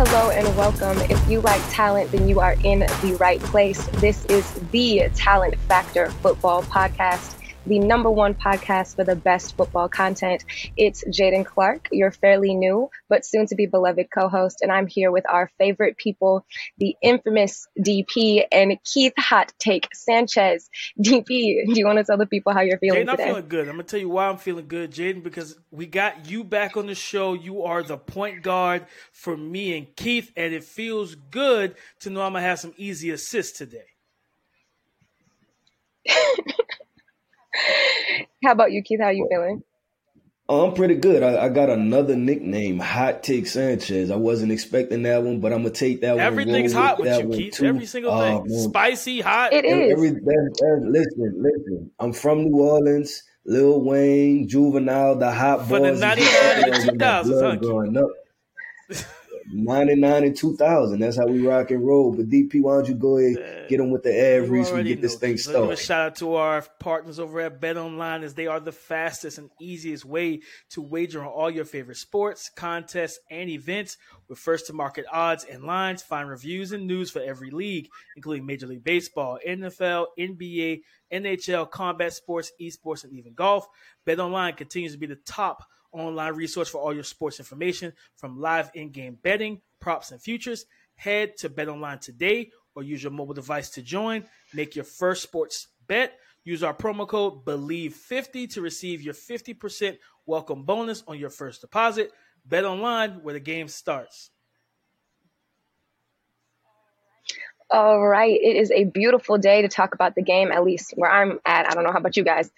Hello and welcome. If you like talent, then you are in the right place. This is the Talent Factor Football Podcast, the number one podcast for the best football content. It's Jaden Clark, your fairly new but soon to be beloved co-host, and I'm here with our favorite people, the infamous DP and Keith Hot Take Sanchez. DP, do you want to tell the people how you're feeling Jaden, today? I'm feeling good. I'm going to tell you why I'm feeling good, Jaden, because we got you back on the show. You are the point guard for me and Keith, and it feels good to know I'm going to have some easy assists today. How about you, Keith? How are you feeling? I'm pretty good. I got another nickname, Hot Take Sanchez. I wasn't expecting that one, but I'm going to take that one. Everything's hot with you, Keith. Too. Every single thing. Man. Spicy, hot. It is. Listen. I'm from New Orleans. Lil Wayne, Juvenile, the Hot For boys. the 99 and 2000s, huh? Growing up. 99 and 2000. That's how we rock and roll. But DP, why don't you go ahead, get them with the average and get this thing started. Give a shout out to our partners over at BetOnline, as they are the fastest and easiest way to wager on all your favorite sports, contests, and events. With first-to-market odds and lines, find reviews and news for every league, including Major League Baseball, NFL, NBA, NHL, combat sports, esports, and even golf. BetOnline continues to be the top online resource for all your sports information, from live in-game betting, props, and futures. Head to BetOnline today or use your mobile device to join. Make your first sports bet. Use our promo code BELIEVE50 to receive your 50% welcome bonus on your first deposit. BetOnline, where the game starts. All right. It is a beautiful day to talk about the game, at least where I'm at. I don't know how about you guys.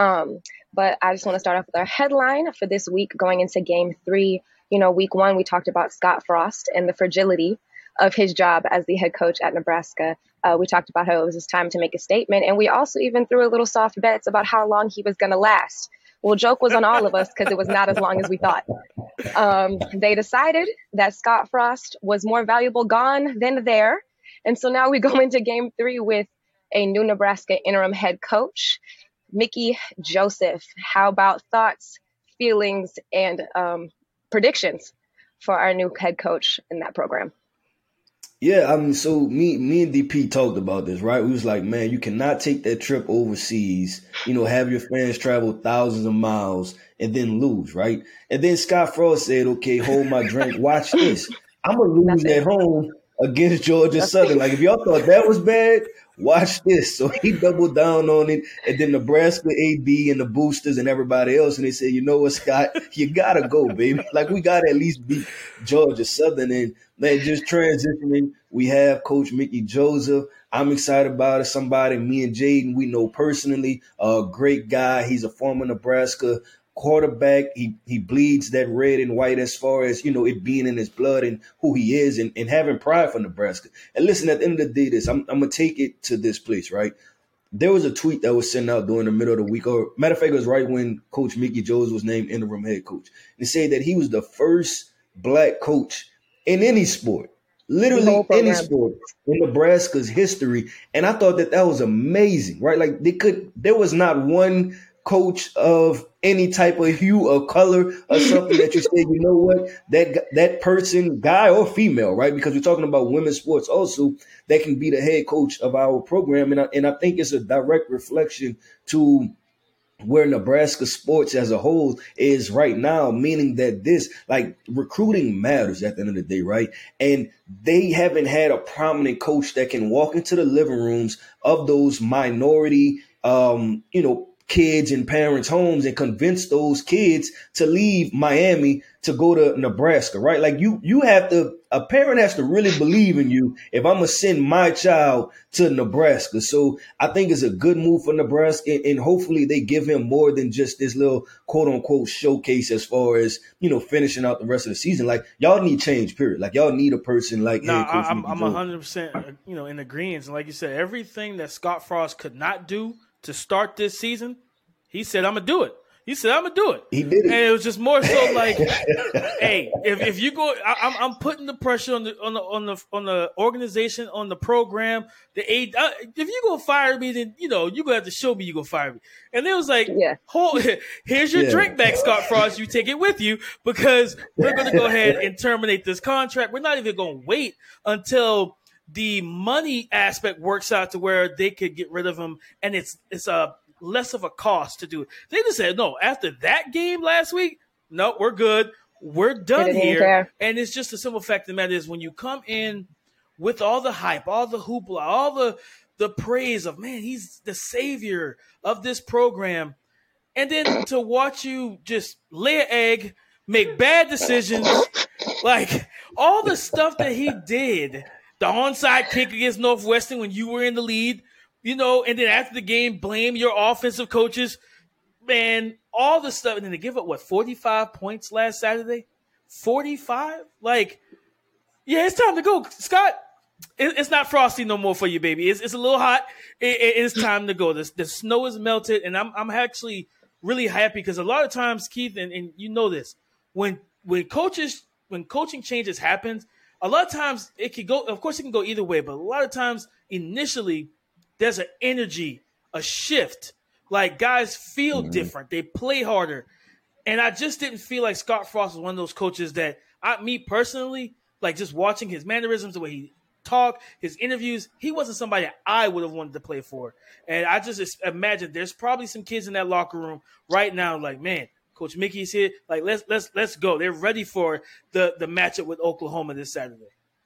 But I just want to start off with our headline for this week going into game 3. Week 1, we talked about Scott Frost and the fragility of his job as the head coach at Nebraska. We talked about how it was his time to make a statement. And we also even threw a little soft bets about how long he was going to last. Well, joke was on all of us because it was not as long as we thought. They decided that Scott Frost was more valuable gone than there. And so now we go into game 3 with a new Nebraska interim head coach, Mickey Joseph. How about thoughts, feelings, and predictions for our new head coach in that program? Yeah, so me and DP talked about this, right? We was like, man, you cannot take that trip overseas, have your fans travel thousands of miles and then lose, right? And then Scott Frost said, okay, hold my drink, watch this. I'm going to lose at home against Georgia Southern. Like, if y'all thought that was bad, watch this. So he doubled down on it. And then Nebraska AD and the boosters and everybody else. And they said, you know what, Scott, you got to go, baby. Like, we got to at least beat Georgia Southern. And man, just transitioning, we have Coach Mickey Joseph. I'm excited about it. Somebody me and Jaden, we know personally, a great guy. He's a former Nebraska quarterback. He bleeds that red and white as far as, it being in his blood and who he is and having pride for Nebraska. And listen, at the end of the day, I'm going to take it to this place, right? There was a tweet that was sent out during the middle of the week, or matter of fact, it was right when Coach Mickey Joseph was named interim head coach. And it said that he was the first black coach in any sport, literally any sport in Nebraska's history. And I thought that was amazing, right? Like there was not one coach of any type of hue or color or something that you say, you know what, that person, guy or female, right? Because we're talking about women's sports also, that can be the head coach of our program. And I think it's a direct reflection to where Nebraska sports as a whole is right now, meaning that this, like, recruiting matters at the end of the day, right? And they haven't had a prominent coach that can walk into the living rooms of those minority, kids and parents' homes and convince those kids to leave Miami to go to Nebraska, right? Like a parent has to really believe in you if I'm going to send my child to Nebraska. So I think it's a good move for Nebraska, and hopefully they give him more than just this little quote unquote showcase as far as, finishing out the rest of the season. Like, y'all need change, period. Like, y'all need a person like no, head coach. I'm 100%, in agreement. And like you said, everything that Scott Frost could not do to start this season, he said, I'm going to do it. He said, "I'm gonna do it." He did it, and it was just more so like, "Hey, if you go, I'm putting the pressure on the organization, on the program, the aid. If you gonna fire me, then you gonna have to show me you gonna fire me." And it was like, "Here's your drink back, Scott Frost. You take it with you because we're gonna go ahead and terminate this contract. We're not even gonna wait until the money aspect works out to where they could get rid of him, and it's a less of a cost to do it." They just said, no, after that game last week, no, we're good. We're done here. And it's just a simple fact of the matter is when you come in with all the hype, all the hoopla, all the praise of, man, he's the savior of this program. And then to watch you just lay an egg, make bad decisions, like all the stuff that he did, the onside kick against Northwestern when you were in the lead, and then after the game, blame your offensive coaches, man, all the stuff. And then they give up, 45 points last Saturday? 45? Like, yeah, it's time to go. Scott, it's not frosty no more for you, baby. It's a little hot. It's time to go. The snow is melted, and I'm actually really happy because a lot of times, Keith, and you know this, when coaching changes happens, a lot of times it can go, of course it can go either way, but a lot of times initially there's an energy, a shift. Like guys feel different. They play harder. And I just didn't feel like Scott Frost was one of those coaches that me personally, like just watching his mannerisms, the way he talked, his interviews, he wasn't somebody that I would have wanted to play for. And I just imagine there's probably some kids in that locker room right now like, man, Coach Mickey's here. Like, let's go. They're ready for the matchup with Oklahoma this Saturday.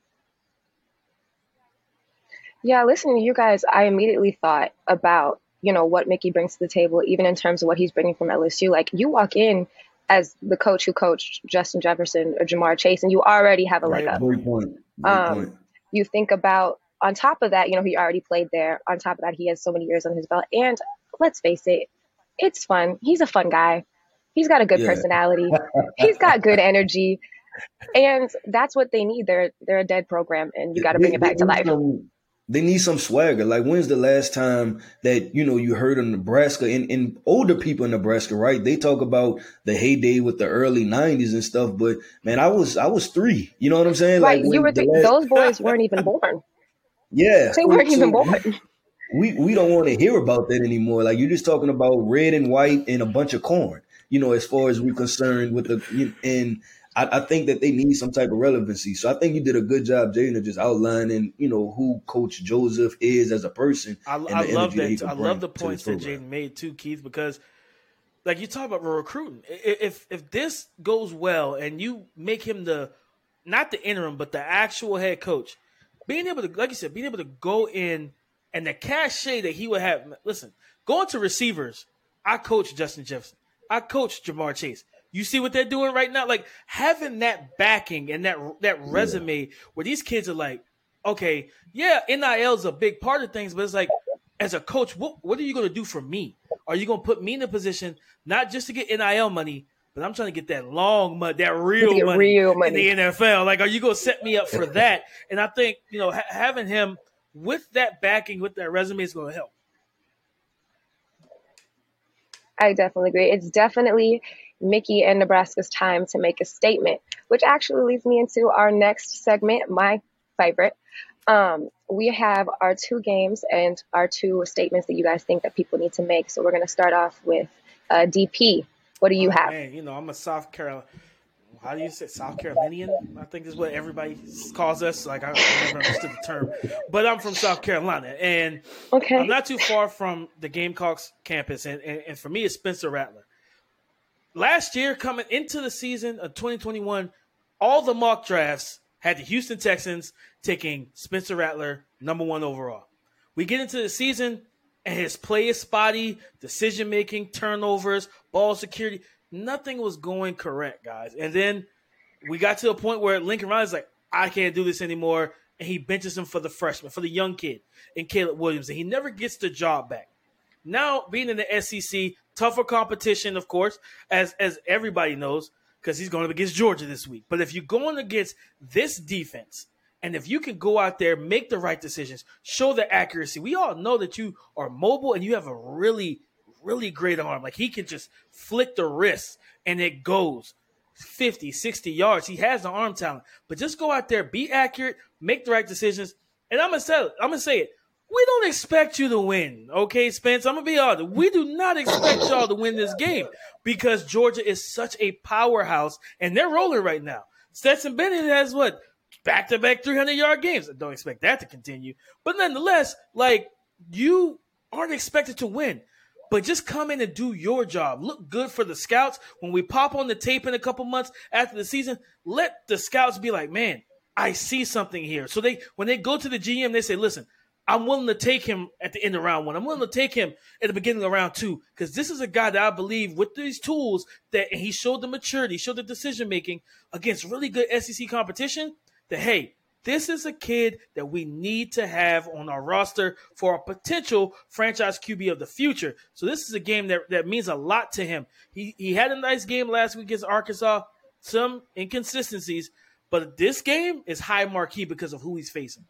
Yeah, listening to you guys, I immediately thought about, what Mickey brings to the table, even in terms of what he's bringing from LSU. Like, you walk in as the coach who coached Justin Jefferson or Jamar Chase, and you already have a leg up. Great point. You think about, on top of that, he already played there. On top of that, he has so many years on his belt. And let's face it, it's fun. He's a fun guy. He's got a good personality. He's got good energy. And that's what they need. They're a dead program, and you got to bring it back to life. They need some swagger. Like, when's the last time that, you heard of Nebraska and older people in Nebraska, right? They talk about the heyday with the early 90s and stuff. But, man, I was 3. You know what I'm saying? Right. Like, you were those boys weren't even born. Yeah. They weren't even born. We don't want to hear about that anymore. Like, you're just talking about red and white and a bunch of corn, as far as we're concerned with and I think that they need some type of relevancy. So I think you did a good job, Jaden, of just outlining, who Coach Joseph is as a person. I love that. I love the points that Jaden made too, Keith, because like you talk about recruiting. If this goes well and you make him not the interim, but the actual head coach, being able to, like you said, being able to go in and the cachet that he would have. Listen, going to receivers, I coached Justin Jefferson. I coached Jamar Chase. You see what they're doing right now? Like having that backing and that resume where these kids are like, okay, yeah, NIL is a big part of things, but it's like, as a coach, what are you going to do for me? Are you going to put me in a position not just to get NIL money, but I'm trying to get that long money, that real money in the NFL? Like, are you going to set me up for that? And I think, having him with that backing, with that resume is going to help. I definitely agree. It's definitely Mickey and Nebraska's time to make a statement, which actually leads me into our next segment, my favorite. We have our 2 games and our 2 statements that you guys think that people need to make. So we're going to start off with DP. What do you have? Man, I'm a South Carolina. How do you say South Carolinian? I think is what everybody calls us. Like, I never understood the term. But I'm from South Carolina. And I'm not too far from the Gamecocks campus. And for me, it's Spencer Rattler. Last year, coming into the season of 2021, all the mock drafts had the Houston Texans taking Spencer Rattler number 1 overall. We get into the season, and his play is spotty, decision-making, turnovers, ball security. Nothing was going correct, guys. And then we got to a point where Lincoln Riley's like, I can't do this anymore. And he benches him for the freshman, for the young kid, and Caleb Williams. And he never gets the job back. Now, being in the SEC, tougher competition, of course, as everybody knows, because he's going up against Georgia this week. But if you're going against this defense, and if you can go out there, make the right decisions, show the accuracy, we all know that you are mobile and you have a really, really great arm. Like, he can just flick the wrist and it goes 50, 60 yards. He has the arm talent. But just go out there, be accurate, make the right decisions. And I'm going to say it. We don't expect you to win, okay, Spence? I'm going to be honest. We do not expect y'all to win this game because Georgia is such a powerhouse, and they're rolling right now. Stetson Bennett has, back-to-back 300-yard games. I don't expect that to continue. But nonetheless, you aren't expected to win. But just come in and do your job. Look good for the scouts. When we pop on the tape in a couple months after the season, let the scouts be like, man, I see something here. So when they go to the GM, they say, listen, I'm willing to take him at the end of round 1. I'm willing to take him at the beginning of round 2 because this is a guy that I believe with these tools that he showed the maturity, showed the decision-making against really good SEC competition that, hey, this is a kid that we need to have on our roster for a potential franchise QB of the future. So this is a game that means a lot to him. He had a nice game last week against Arkansas, some inconsistencies, but this game is high marquee because of who he's facing.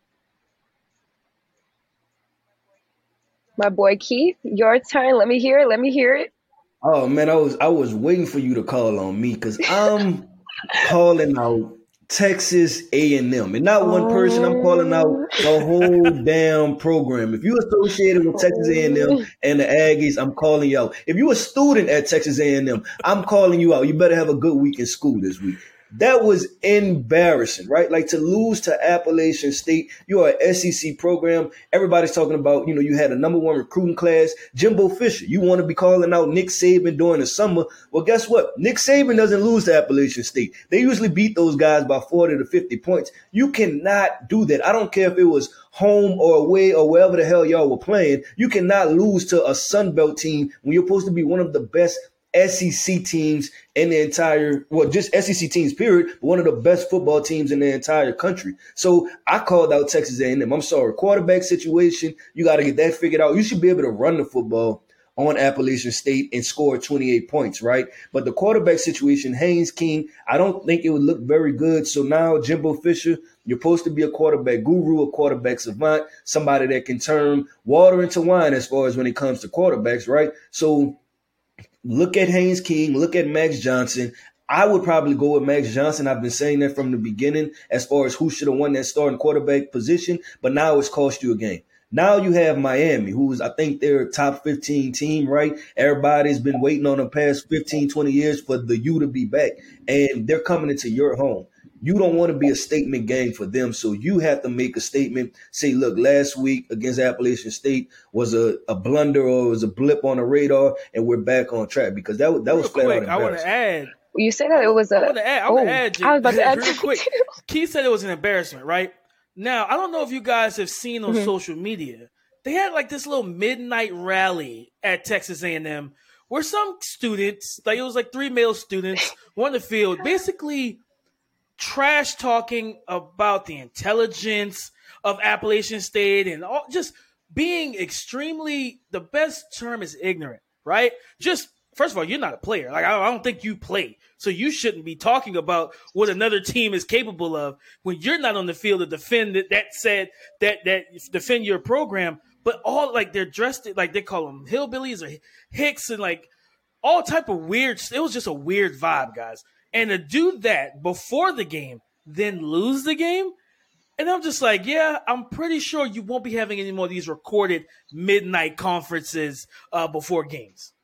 My boy Keith, your turn. Let me hear it. Oh man, I was waiting for you to call on me because I'm calling out Texas A&M, and not one person. I'm calling out the whole damn program. If you're associated with Texas A&M and the Aggies, I'm calling you out. If you're a student at Texas A&M, I'm calling you out. You better have a good week in school this week. That was embarrassing, right? Like, to lose to Appalachian State. You are an SEC program. Everybody's talking about, you had a number 1 recruiting class. Jimbo Fisher, you want to be calling out Nick Saban during the summer. Well, guess what? Nick Saban doesn't lose to Appalachian State. They usually beat those guys by 40 to 50 points. You cannot do that. I don't care if it was home or away or wherever the hell y'all were playing. You cannot lose to a Sun Belt team when you're supposed to be one of the best SEC teams in the entire, just SEC teams, period, but one of the best football teams in the entire country. So I called out Texas A&M. I'm sorry, quarterback situation, you got to get that figured out. You should be able to run the football on Appalachian State and score 28 points, right? But the quarterback situation, Haynes King, I don't think it would look very good. So now Jimbo Fisher, you're supposed to be a quarterback guru, a quarterback savant, somebody that can turn water into wine as far as when it comes to quarterbacks, right? So look at Haynes King, look at Max Johnson. I would probably go with Max Johnson. I've been saying that from the beginning as far as who should have won that starting quarterback position, but now it's cost you a game. Now you have Miami, who's, I think they're a top 15 team, right? Everybody's been waiting on the past 15, 20 years for the U to be back, and they're coming into your home. You don't want to be a statement game for them, so you have to make a statement. Say, look, last week against Appalachian State was a blunder or it was a blip on the radar, and we're back on track because that was flat out embarrassing. I want to add. You said that it was a. I want to add. I was about to add real quick. Keith said it was an embarrassment, right? Now, I don't know if you guys have seen on social media. They had like this little midnight rally at Texas A&M where some students, like it was like 3 male students on the field, basically trash talking about the intelligence of Appalachian State and all, just being extremely, the best term is ignorant, right? Just, first of all, you're not a player. Like, I don't think you play. So you shouldn't be talking about what another team is capable of when you're not on the field to defend that defend your program. But all, like, they're dressed, like, they call them hillbillies or hicks and, like, all type of weird, it was just a weird vibe, guys. And to do that before the game, then lose the game, and I'm just like, yeah, I'm pretty sure you won't be having any more of these recorded midnight conferences before games.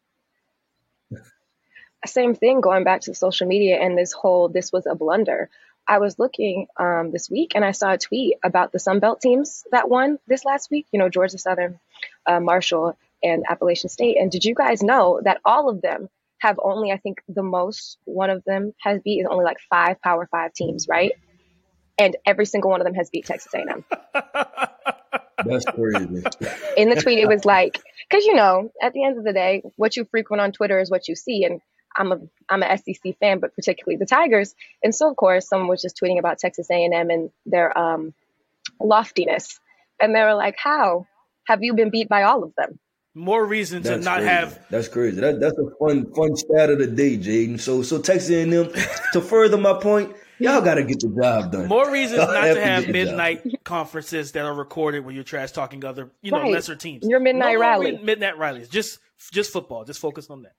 Same thing, going back to social media and this was a blunder. I was looking this week and I saw a tweet about the Sun Belt teams that won this last week, Georgia Southern, Marshall, and Appalachian State. And did you guys know that all of them have only, I think the most one of them has beat is only like 5 Power 5 teams, right? And every single one of them has beat Texas A&M. That's crazy. In the tweet, it was like, because, at the end of the day, what you frequent on Twitter is what you see. And I'm a SEC fan, but particularly the Tigers. And so, of course, someone was just tweeting about Texas A&M and their loftiness. And they were like, how have you been beat by all of them? More reason to not crazy. have. That's crazy. That's a fun stat of the day, Jaden. So Texas A&M, to further my point, y'all got to get the job done. More reasons not to have midnight conferences that are recorded when you're trash talking other, right. lesser teams. Your midnight rally. Midnight rallies. Just Just football. Just focus on that.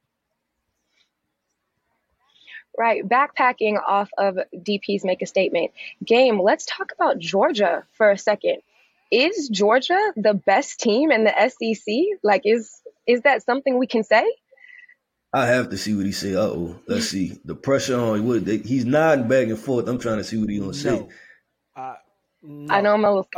Right. Backpacking off of DP's make a statement. Game, let's talk about Georgia for a second. Is Georgia the best team in the SEC? Like, is that something we can say? I have to see what he say. Let's see. The pressure on he's nodding back and forth. I'm trying to see what he's gonna say. No. I know I'm a little.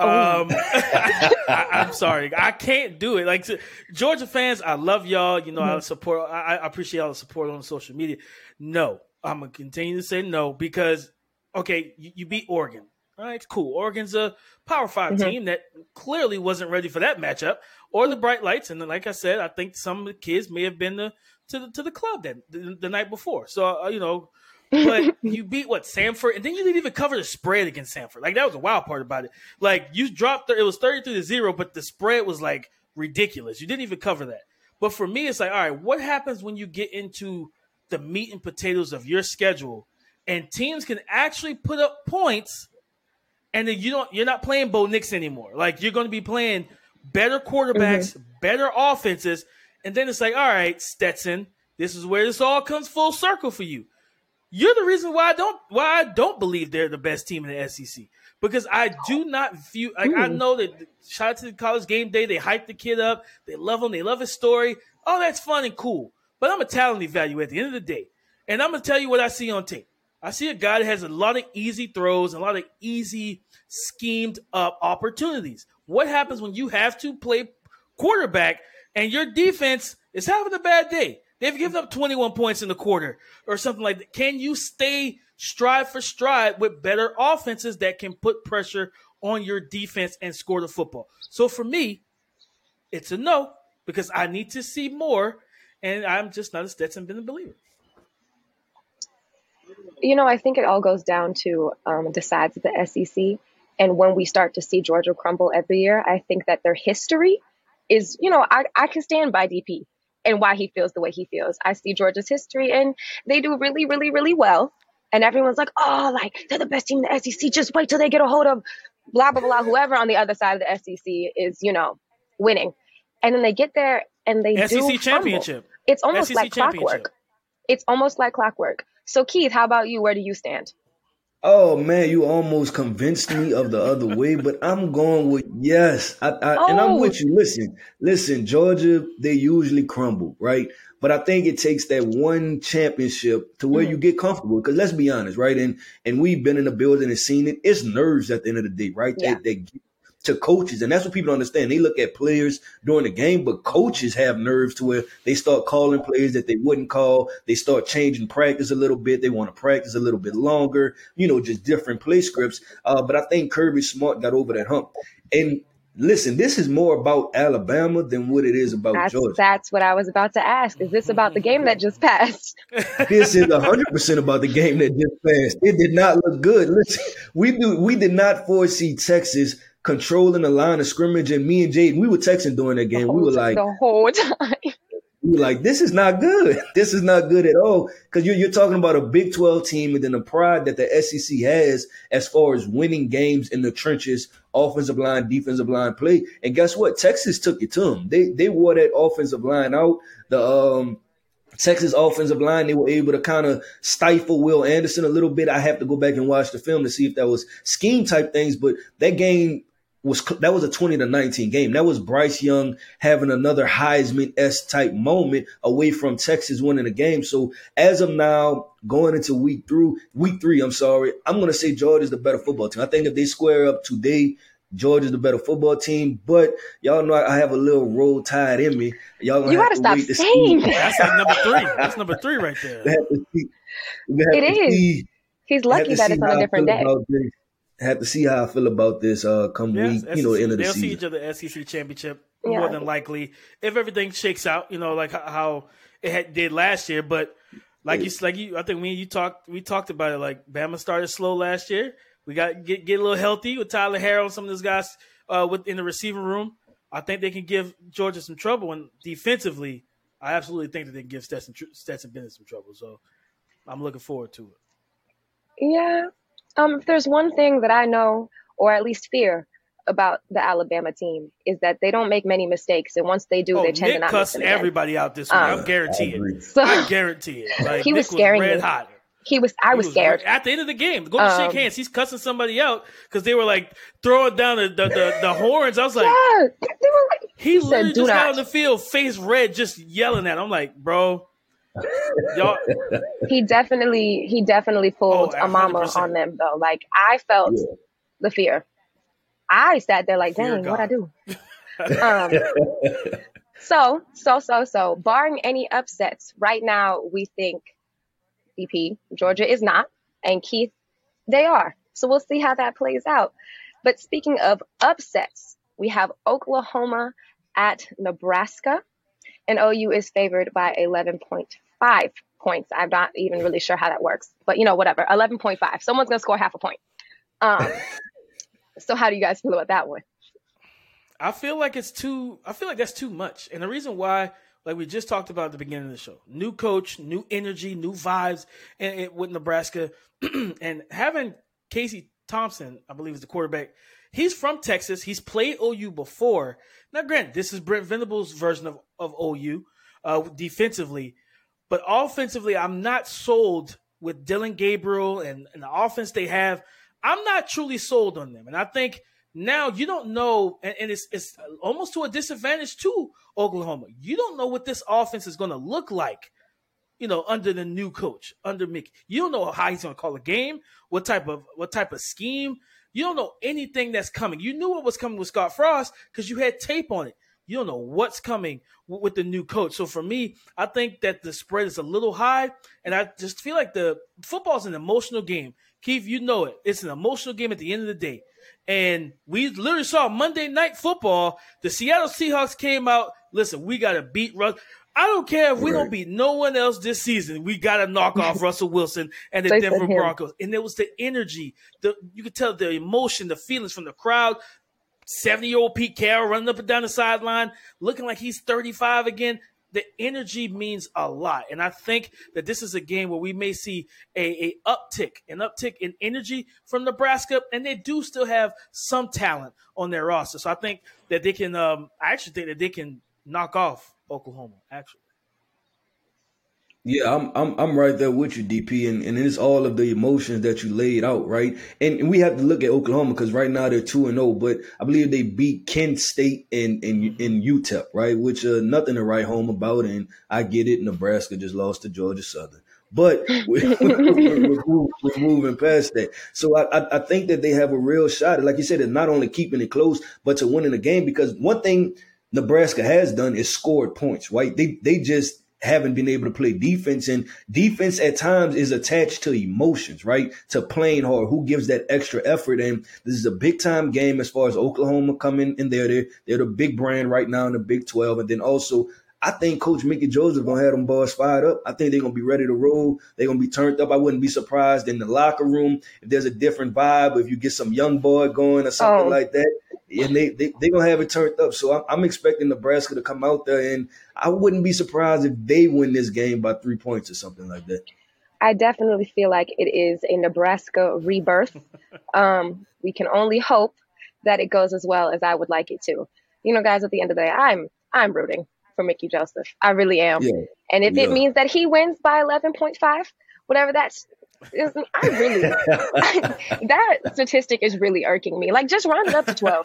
I'm sorry, I can't do it. Like Georgia fans, I love y'all. You know, I support. I appreciate all the support on social media. No, I'm gonna continue to say no because okay, you beat Oregon. All right, cool. Oregon's a Power 5 team that clearly wasn't ready for that matchup or the bright lights. And then, like I said, I think some of the kids may have been to the club the night before. So you know. But you beat Samford, and then you didn't even cover the spread against Samford. Like that was a wild part about it. Like you dropped it was 33-0, but the spread was like ridiculous. You didn't even cover that. But for me, it's like, all right, what happens when you get into the meat and potatoes of your schedule, and teams can actually put up points, and then you're not playing Bo Nix anymore. Like you're going to be playing better quarterbacks, better offenses, and then it's like, all right, Stetson, this is where this all comes full circle for you. You're the reason why I don't believe they're the best team in the SEC because I do not view like I know that shout out to the College Game Day, they hype the kid up, they love him, they love his story. Oh, that's fun and cool, but I'm a talent evaluator at the end of the day, and I'm gonna tell you what I see on tape. I see a guy that has a lot of easy throws, a lot of easy schemed up opportunities. What happens when you have to play quarterback and your defense is having a bad day? They've given up 21 points in the quarter or something like that. Can you stay stride for stride with better offenses that can put pressure on your defense and score the football? So for me, it's a no because I need to see more, and I'm just not a Stetson Bennett believer. You know, I think it all goes down to the sides of the SEC. And when we start to see Georgia crumble every year, I think that their history is, you know, I can stand by DP. And why he feels the way he feels. I see Georgia's history, and they do really, really, really well. And everyone's like, oh, like, they're the best team in the SEC. Just wait till they get a hold of blah, blah, blah. Whoever on the other side of the SEC is, you know, winning. And then they get there, and they do SEC championship. It's almost like clockwork. It's almost like clockwork. So, Keith, how about you? Where do you stand? Oh, man, you almost convinced me of the other way, but I'm going with yes. And I'm with you. Listen, Georgia, they usually crumble, right? But I think it takes that one championship to where you get comfortable. Because let's be honest, right? And we've been in the building and seen it. It's nerves at the end of the day, right? Yeah. They get to coaches. And that's what people don't understand. They look at players during the game, but coaches have nerves to where they start calling plays that they wouldn't call. They start changing practice a little bit. They want to practice a little bit longer, you know, just different play scripts. But I think Kirby Smart got over that hump. And listen, this is more about Alabama than what it is about Georgia. That's what I was about to ask. Is this about the game that just passed? This is 100% about the game that just passed. It did not look good. Listen, we did not foresee Texas controlling the line of scrimmage, and me and Jaden, we were texting during that game. We were like the whole time. We were like, this is not good. This is not good at all. Because you're talking about a Big 12 team and then the pride that the SEC has as far as winning games in the trenches, offensive line, defensive line play. And guess what? Texas took it to them. They wore that offensive line out. The Texas offensive line, they were able to kind of stifle Will Anderson a little bit. I have to go back and watch the film to see if that was scheme type things. But that game, that was a 20-19 game. That was Bryce Young having another Heisman-esque type moment away from Texas winning the game. So as of now, going into week three, I'm going to say Georgia's the better football team. I think if they square up today, Georgia's the better football team. But y'all know I have a little Roll Tide in me. Y'all gonna you gotta stop saying that. That's like number 3. That's number 3 right there. It is. He's lucky that it's on a different day. Have to see how I feel about this come week, SEC, end of the season. They'll see each other SEC championship more than likely if everything shakes out. You know, like how it did last year. But I think we talked about it. Like Bama started slow last year. We got to get a little healthy with Tyler Harrell and some of those guys in the receiving room. I think they can give Georgia some trouble. And defensively, I absolutely think that they can give Stetson Bennett some trouble. So I'm looking forward to it. Yeah. If there's one thing that I know, or at least fear, about the Alabama team is that they don't make many mistakes, and once they do, they tend to Nick not cussed miss them again. everybody out this week. I guarantee it. So, I guarantee it. Like, he was Nick scaring red me. hot. I was scared. At the end of the game, going to shake hands, he's cussing somebody out because they were like throwing down the horns. I was like, yeah, they were like, he literally said, just got not. on the field, face red, just yelling at him. I'm like, bro, y'all. He definitely pulled a mama 100%. on them though. Like, I felt the fear. I sat there like, dang, what I do? So, barring any upsets, right now we think DP, Georgia is not, and Keith, they are. So we'll see how that plays out. But speaking of upsets, we have Oklahoma at Nebraska, and OU is favored by 11.5 points. I'm not even really sure how that works, but whatever, 11.5. Someone's going to score half a point. So how do you guys feel about that one? I feel like that's too much. And the reason why, like we just talked about at the beginning of the show, new coach, new energy, new vibes with Nebraska. And having Casey Thompson, I believe is the quarterback, he's from Texas. He's played OU before. Now, granted, this is Brent Venables' version of OU defensively. But offensively, I'm not sold with Dylan Gabriel and the offense they have. I'm not truly sold on them. And I think now you don't know, and it's almost to a disadvantage to Oklahoma. You don't know what this offense is going to look like, under the new coach, under Mickey. You don't know how he's going to call a game, what type of scheme. You don't know anything that's coming. You knew what was coming with Scott Frost because you had tape on it. You don't know what's coming with the new coach. So for me, I think that the spread is a little high, and I just feel like the football's an emotional game. Keith, you know it. It's an emotional game at the end of the day. And we literally saw Monday Night Football. The Seattle Seahawks came out. Listen, we got to beat Russ. I don't care if we don't beat no one else this season. We got to knock off Russell Wilson and the Denver Broncos. And there was the energy. You could tell the emotion, the feelings from the crowd. 70-year-old Pete Carroll running up and down the sideline, looking like he's 35 again. The energy means a lot. And I think that this is a game where we may see an uptick in energy from Nebraska, and they do still have some talent on their roster. So I think that they can I actually think that they can knock off Oklahoma, actually. Yeah, I'm right there with you, DP, and it's all of the emotions that you laid out, right? And we have to look at Oklahoma because right now they're 2-0, but I believe they beat Kent State and UTEP, right? Which nothing to write home about, and I get it. Nebraska just lost to Georgia Southern, but we're moving past that. So I think that they have a real shot, like you said, at not only keeping it close, but to winning the game. Because one thing Nebraska has done is scored points, right? They just haven't been able to play defense, and defense at times is attached to emotions, right? To playing hard. Who gives that extra effort? And this is a big time game as far as Oklahoma coming in there. They're the big brand right now in the Big 12. And then also, I think Coach Mickey Joseph going to have them boys fired up. I think they're going to be ready to roll. They're going to be turned up. I wouldn't be surprised in the locker room if there's a different vibe, if you get some young boy going or something like that. And they're going to have it turned up. So I'm expecting Nebraska to come out there, and I wouldn't be surprised if they win this game by 3 points or something like that. I definitely feel like it is a Nebraska rebirth. We can only hope that it goes as well as I would like it to. Guys, at the end of the day, I'm rooting for Mickey Joseph. I really am. Yeah. And if it means that he wins by 11.5, whatever that statistic is really irking me. Like, just round it up to 12.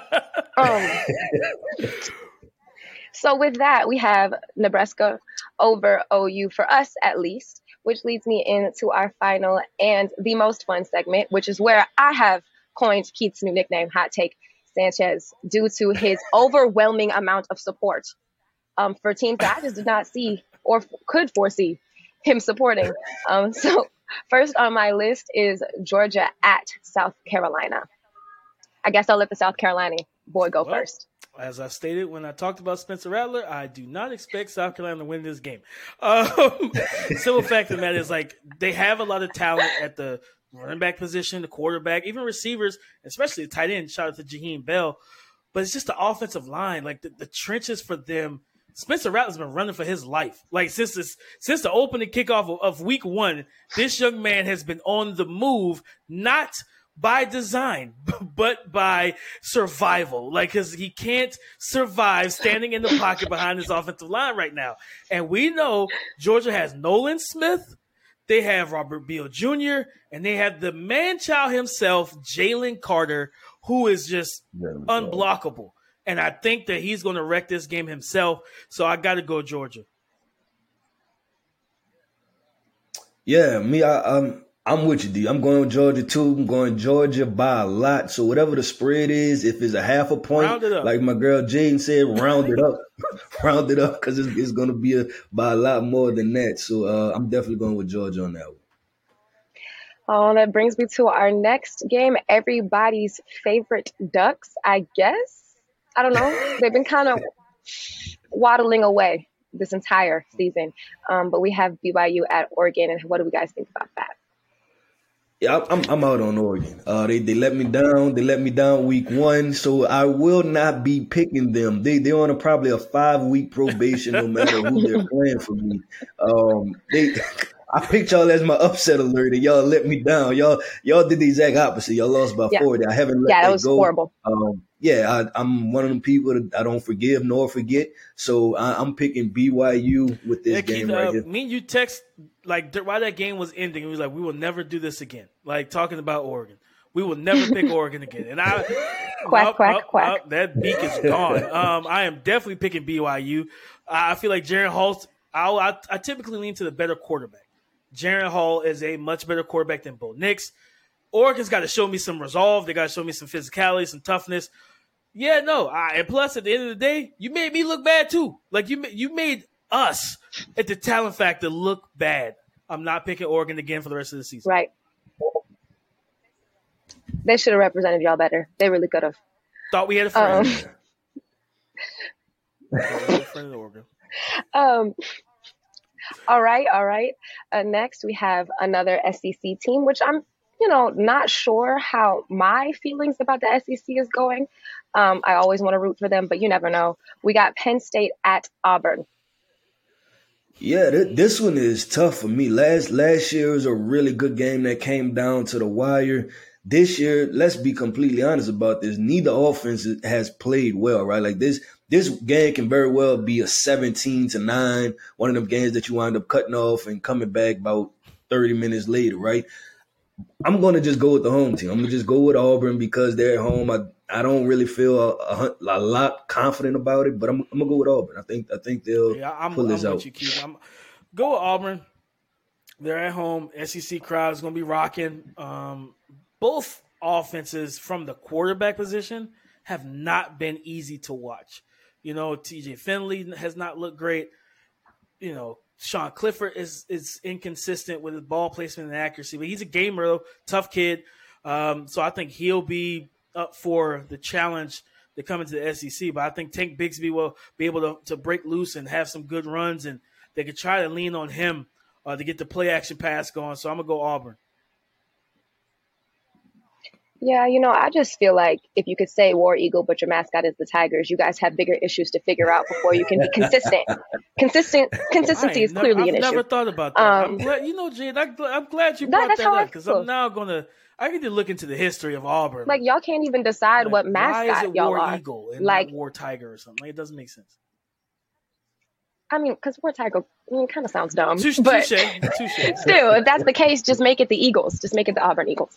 So with that, we have Nebraska over OU for us, at least, which leads me into our final and the most fun segment, which is where I have coined Keith's new nickname, Hot Take Sanchez, due to his overwhelming amount of support for teams that I just did not see or could foresee him supporting. So first on my list is Georgia at South Carolina. I guess I'll let the South Carolina boy go first. As I stated when I talked about Spencer Rattler, I do not expect South Carolina to win this game. Simple fact of the matter is, like, they have a lot of talent at the running back position, the quarterback, even receivers, especially the tight end. Shout out to Jaheim Bell. But it's just the offensive line, like the trenches for them. Spencer Rattler's been running for his life. Like, since the opening kickoff of week 1, this young man has been on the move, not by design, but by survival. Like, because he can't survive standing in the pocket behind his offensive line right now. And we know Georgia has Nolan Smith, they have Robert Beal Jr., and they have the man-child himself, Jalen Carter, who is just unblockable. And I think that he's going to wreck this game himself. So I got to go Georgia. Yeah, I'm with you, D. I'm going Georgia too. I'm going Georgia by a lot. So whatever the spread is, if it's a half a point, like my girl Jaden said, round it up. Round it up because it's going to be by a lot more than that. So I'm definitely going with Georgia on that one. Oh, that brings me to our next game. Everybody's favorite Ducks, I guess. I don't know. They've been kind of waddling away this entire season. But we have BYU at Oregon. And what do we guys think about that? Yeah, I'm out on Oregon. They let me down. They let me down week 1, so I will not be picking them. They're on probably a 5-week probation, no matter who they're playing for me. I picked y'all as my upset alert, and y'all let me down. Y'all did the exact opposite. Y'all lost by 40. I haven't let that go. Yeah, that was horrible. I'm one of them people that I don't forgive nor forget. So I'm picking BYU with this game right here. Me and you text like while that game was ending, it was like, we will never do this again. Like talking about Oregon. We will never pick Oregon again. And I quack. That beak is gone. I am definitely picking BYU. I feel like Jaren Hall. I typically lean to the better quarterback. Jaren Hall is a much better quarterback than Bo Nix. Oregon's got to show me some resolve. They got to show me some physicality, some toughness. Yeah, no. And plus, at the end of the day, you made me look bad too. Like you made us at the talent factor look bad. I'm not picking Oregon again for the rest of the season. Right. They should have represented y'all better. They really could have. Thought we had a friend. Friend of Oregon. All right. Next, we have another SEC team, which I'm, not sure how my feelings about the SEC is going. I always want to root for them, but you never know. We got Penn State at Auburn. Yeah, this one is tough for me. Last year was a really good game that came down to the wire. This year, let's be completely honest about this. Neither offense has played well, right? Like this game can very well be a 17-9, one of them games that you wind up cutting off and coming back about 30 minutes later, right? I'm going to just go with the home team. I'm going to just go with Auburn because they're at home. I don't really feel a lot confident about it, but I'm going to go with Auburn. I think they'll pull this out. Go with Auburn. They're at home. SEC crowd is going to be rocking. Both offenses from the quarterback position have not been easy to watch. TJ Finley has not looked great. Sean Clifford is inconsistent with his ball placement and accuracy, but he's a gamer, though, tough kid. So I think he'll be up for the challenge to come into the SEC. But I think Tank Bigsby will be able to break loose and have some good runs, and they could try to lean on him to get the play action pass going. So I'm going to go Auburn. Yeah, I just feel like if you could say War Eagle, but your mascot is the Tigers, you guys have bigger issues to figure out before you can be consistent. Consistency is clearly an issue. I've never thought about that. I'm glad, Jade, I'm glad you brought that up because I'm now I need to look into the history of Auburn. Like, y'all can't even decide what mascot y'all are. Why is it War Eagle and not War Tiger or something? It doesn't make sense. I mean, because War Tiger kind of sounds dumb. Touche. But still, if that's the case, just make it the Eagles. Just make it the Auburn Eagles.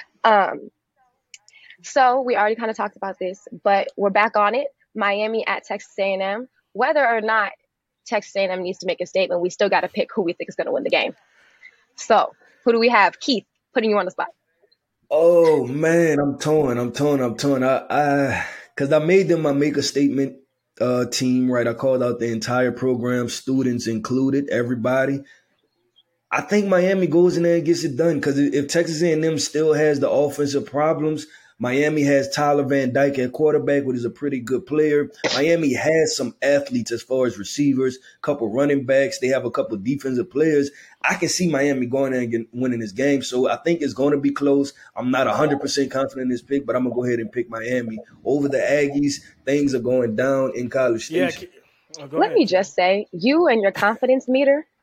So we already kind of talked about this, but we're back on it. Miami at Texas A&M. Whether or not Texas A&M needs to make a statement, we still got to pick who we think is going to win the game. So who do we have? Keith, putting you on the spot. Oh, man, I'm torn. Because I made them my make a statement team, right? I called out the entire program, students included, everybody. I think Miami goes in there and gets it done because if Texas A&M still has the offensive problems, Miami has Tyler Van Dyke at quarterback, which is a pretty good player. Miami has some athletes as far as receivers, a couple running backs. They have a couple defensive players. I can see Miami going there and winning this game. So I think it's going to be close. I'm not 100% confident in this pick, but I'm going to go ahead and pick Miami over the Aggies. Things are going down in College Station. Let me just say, you and your confidence meter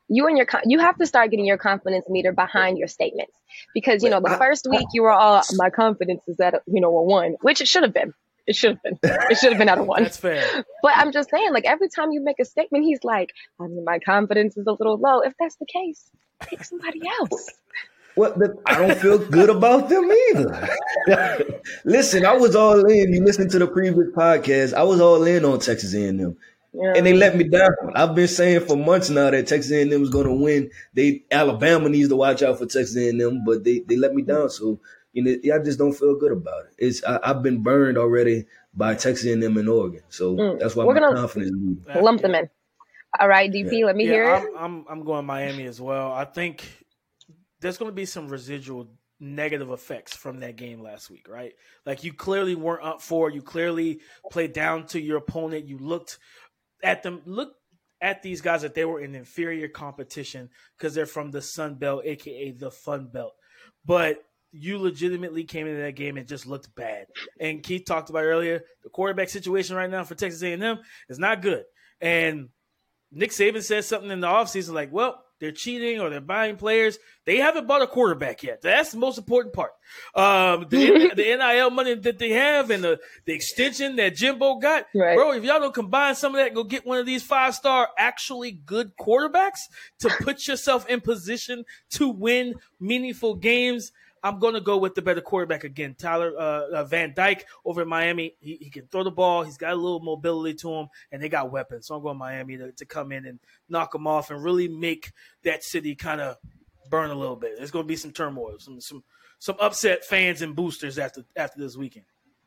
you have to start getting your confidence meter behind your statements, because the first week you were all, my confidence is at a 1, which it should have been. It should have been at a 1. That's fair. But I'm just saying, like, every time you make a statement, he's like, my confidence is a little low. If that's the case, pick somebody else. I don't feel good about them either. Listen, I was all in. You listened to the previous podcast. I was all in on Texas A&M. Yeah. And they let me down. I've been saying for months now that Texas A&M is going to win. Alabama needs to watch out for Texas A&M, but they let me down. So I just don't feel good about it. I've been burned already by Texas A&M and Oregon. So that's why my confidence is lump them in. All right, DP, let me hear it. I'm going Miami as well. I think there's going to be some residual negative effects from that game last week, right? Like, you clearly weren't up for it. You clearly played down to your opponent. You looked at these guys that they were in inferior competition because they're from the Sun Belt, aka the Fun Belt. But you legitimately came into that game and just looked bad. And Keith talked about earlier, the quarterback situation right now for Texas A&M is not good. And Nick Saban said something in the offseason like, well, they're cheating or they're buying players. They haven't bought a quarterback yet. That's the most important part. The NIL money that they have and the extension that Jimbo got. Right. Bro, if y'all don't combine some of that and go get one of these 5-star actually good quarterbacks to put yourself in position to win meaningful games, I'm going to go with the better quarterback again. Tyler Van Dyke over in Miami. He can throw the ball. He's got a little mobility to him, and they got weapons. So I'm going Miami to come in and knock them off and really make that city kind of burn a little bit. There's going to be some turmoil, some upset fans and boosters after this weekend.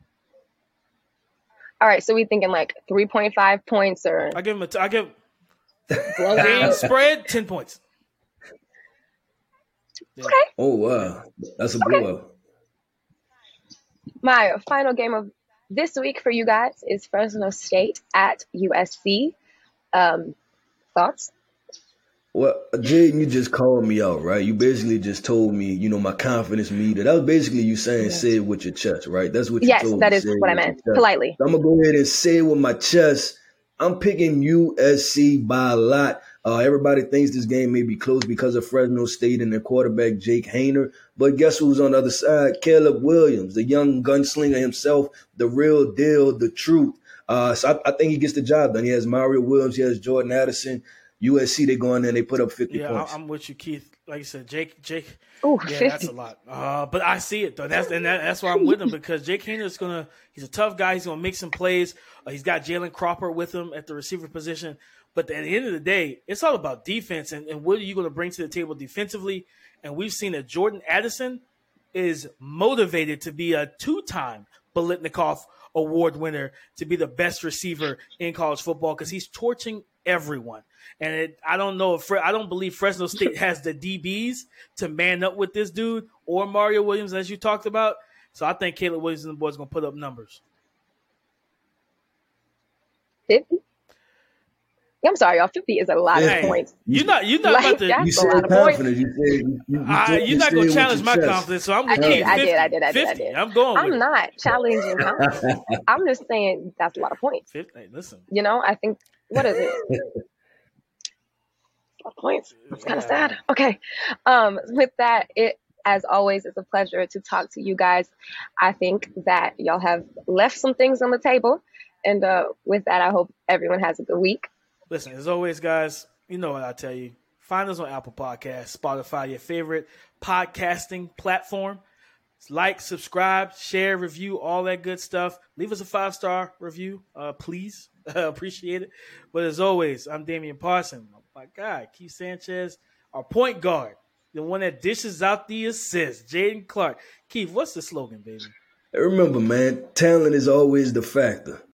All right, so we thinking like 3.5 points, or I give game spread 10 points. Okay. Oh, wow. That's a good one. My final game of this week for you guys is Fresno State at USC. Thoughts? Well, Jaden, you just called me out, right? You basically just told me, my confidence meter. That was basically you saying, say it with your chest, right? That's what you told me. Yes, that is what I meant, politely. So I'm going to go ahead and say it with my chest. I'm picking USC by a lot. Everybody thinks this game may be close because of Fresno State and their quarterback, Jake Haener. But guess who's on the other side? Caleb Williams, the young gunslinger himself, the real deal, the truth. So I think he gets the job done. He has Mario Williams. He has Jordan Addison. USC, they go in there and they put up 50 points. I'm with you, Keith. Like you said, Jake. Ooh, yeah, 50. That's a lot. But I see it, though. That's why I'm with him, because Jake Haener he's a tough guy. He's going to make some plays. He's got Jalen Cropper with him at the receiver position. But at the end of the day, it's all about defense and what are you going to bring to the table defensively. And we've seen that Jordan Addison is motivated to be a 2-time Biletnikoff Award winner, to be the best receiver in college football, because he's torching everyone. And I don't believe Fresno State has the DBs to man up with this dude or Mario Williams, as you talked about. So I think Caleb Williams and the boys are going to put up numbers. 50? I'm sorry, y'all. 50 is a lot of points. You're not about to. You said confidence. You're not going to challenge my confidence, so I'm going to keep 50. I did. I'm going. I'm not challenging confidence. I'm just saying that's a lot of points. 50. Hey, listen. I think, what is it? Points. It's kind of sad. Okay. With that, as always, it's a pleasure to talk to you guys. I think that y'all have left some things on the table, and with that, I hope everyone has a good week. Listen, as always, guys, you know what I tell you. Find us on Apple Podcasts, Spotify, your favorite podcasting platform. Like, subscribe, share, review, all that good stuff. Leave us a 5-star review, please. Appreciate it. But as always, I'm Damian Parson. My guy, Keith Sanchez, our point guard, the one that dishes out the assists, Jaden Clark. Keith, what's the slogan, baby? Remember, man, talent is always the factor.